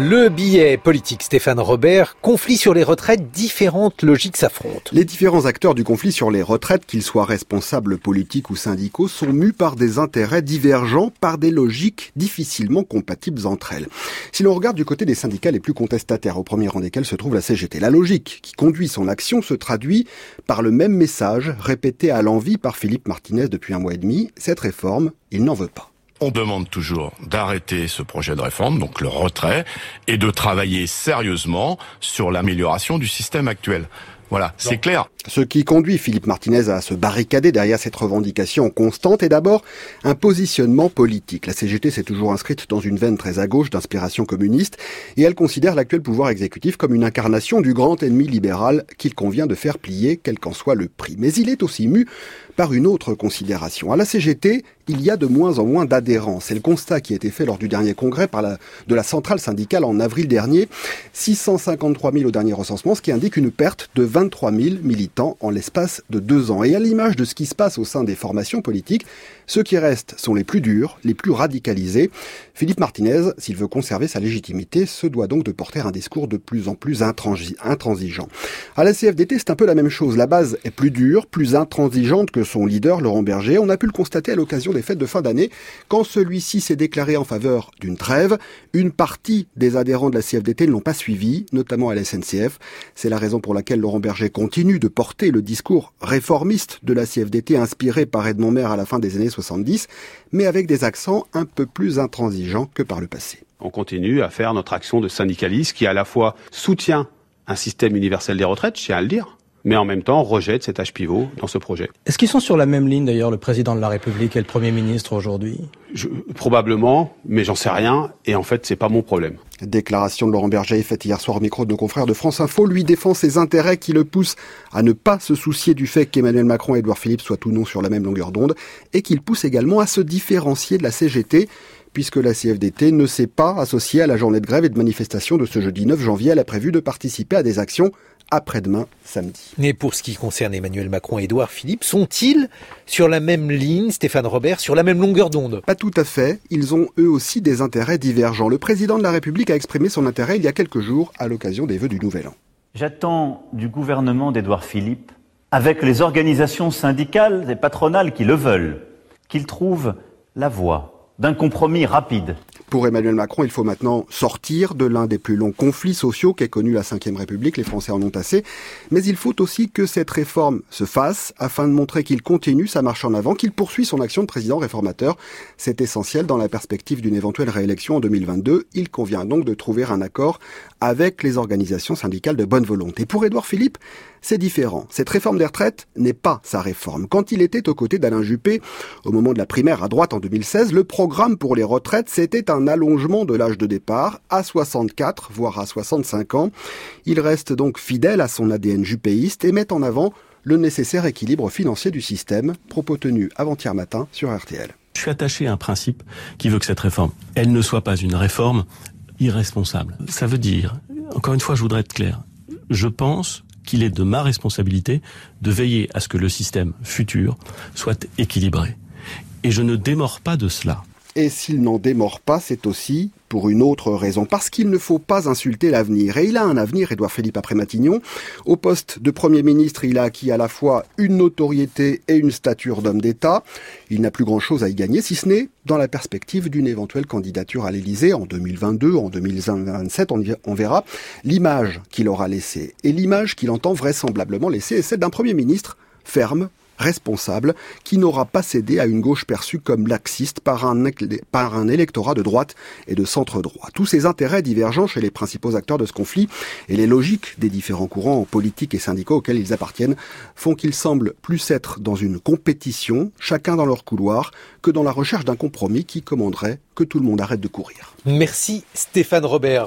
Le billet politique Stéphane Robert, conflit sur les retraites, différentes logiques s'affrontent. Les différents acteurs du conflit sur les retraites, qu'ils soient responsables politiques ou syndicaux, sont mus par des intérêts divergents, par des logiques difficilement compatibles entre elles. Si l'on regarde du côté des syndicats les plus contestataires, au premier rang desquels se trouve la CGT, la logique qui conduit son action se traduit par le même message répété à l'envi par Philippe Martinez depuis 1 mois et demi. Cette réforme, il n'en veut pas. On demande toujours d'arrêter ce projet de réforme, donc le retrait, et de travailler sérieusement sur l'amélioration du système actuel. Voilà, c'est clair. Ce qui conduit Philippe Martinez à se barricader derrière cette revendication constante est d'abord un positionnement politique. La CGT s'est toujours inscrite dans une veine très à gauche d'inspiration communiste et elle considère l'actuel pouvoir exécutif comme une incarnation du grand ennemi libéral qu'il convient de faire plier, quel qu'en soit le prix. Mais il est aussi mu par une autre considération. À la CGT, il y a de moins en moins d'adhérents. C'est le constat qui a été fait lors du dernier congrès de la centrale syndicale en avril dernier. 653 000 au dernier recensement, ce qui indique une perte de 23 000 militants en l'espace de 2 ans. Et à l'image de ce qui se passe au sein des formations politiques, ceux qui restent sont les plus durs, les plus radicalisés. Philippe Martinez, s'il veut conserver sa légitimité, se doit donc de porter un discours de plus en plus intransigeant. À la CFDT, c'est un peu la même chose. La base est plus dure, plus intransigeante que son leader, Laurent Berger. On a pu le constater à l'occasion des fêtes de fin d'année, quand celui-ci s'est déclaré en faveur d'une trêve. Une partie des adhérents de la CFDT ne l'ont pas suivi, notamment à la SNCF. C'est la raison pour laquelle Laurent Berger continue de porter le discours réformiste de la CFDT inspiré par Edmond Maire à la fin des années 70, mais avec des accents un peu plus intransigeants que par le passé. On continue à faire notre action de syndicaliste qui à la fois soutient un système universel des retraites, je tiens à le dire, mais en même temps rejette cet âge pivot dans ce projet. Est-ce qu'ils sont sur la même ligne d'ailleurs, le président de la République et le Premier ministre aujourd'hui ? Probablement, mais j'en sais rien, et en fait c'est pas mon problème. Déclaration de Laurent Berger faite hier soir au micro de nos confrères de France Info. Lui défend ses intérêts qui le poussent à ne pas se soucier du fait qu'Emmanuel Macron et Édouard Philippe soient ou non sur la même longueur d'onde, et qu'il pousse également à se différencier de la CGT, puisque la CFDT ne s'est pas associée à la journée de grève et de manifestation de ce jeudi 9 janvier. Elle a prévu de participer à des actions après-demain, samedi. Mais pour ce qui concerne Emmanuel Macron et Édouard Philippe, sont-ils sur la même ligne, Stéphane Robert, sur la même longueur d'onde ? Pas tout à fait. Ils ont eux aussi des intérêts divergents. Le président de la République a exprimé son intérêt il y a quelques jours à l'occasion des vœux du Nouvel An. J'attends du gouvernement d'Édouard Philippe, avec les organisations syndicales et patronales qui le veulent, qu'il trouve la voie d'un compromis rapide. Pour Emmanuel Macron, il faut maintenant sortir de l'un des plus longs conflits sociaux qu'ait connu la Ve République. Les Français en ont assez. Mais il faut aussi que cette réforme se fasse afin de montrer qu'il continue sa marche en avant, qu'il poursuit son action de président réformateur. C'est essentiel dans la perspective d'une éventuelle réélection en 2022. Il convient donc de trouver un accord avec les organisations syndicales de bonne volonté. Pour Édouard Philippe, c'est différent. Cette réforme des retraites n'est pas sa réforme. Quand il était aux côtés d'Alain Juppé, au moment de la primaire à droite en 2016, le programme pour les retraites, c'était un allongement de l'âge de départ à 64, voire à 65 ans. Il reste donc fidèle à son ADN juppéiste et met en avant le nécessaire équilibre financier du système, propos tenus avant-hier matin sur RTL. Je suis attaché à un principe qui veut que cette réforme, elle ne soit pas une réforme irresponsable. Ça veut dire, encore une fois, je voudrais être clair, je pense qu'il est de ma responsabilité de veiller à ce que le système futur soit équilibré. Et je ne démords pas de cela. Et s'il n'en démord pas, c'est aussi pour une autre raison, parce qu'il ne faut pas insulter l'avenir. Et il a un avenir, Édouard Philippe, après Matignon. Au poste de Premier ministre, il a acquis à la fois une notoriété et une stature d'homme d'État. Il n'a plus grand-chose à y gagner, si ce n'est dans la perspective d'une éventuelle candidature à l'Élysée en 2022, en 2027, on verra l'image qu'il aura laissée. Et l'image qu'il entend vraisemblablement laisser est celle d'un Premier ministre ferme, responsable, qui n'aura pas cédé à une gauche perçue comme laxiste par un électorat de droite et de centre-droit. Tous ces intérêts divergents chez les principaux acteurs de ce conflit et les logiques des différents courants politiques et syndicaux auxquels ils appartiennent font qu'ils semblent plus être dans une compétition, chacun dans leur couloir, que dans la recherche d'un compromis qui commanderait que tout le monde arrête de courir. Merci Stéphane Robert.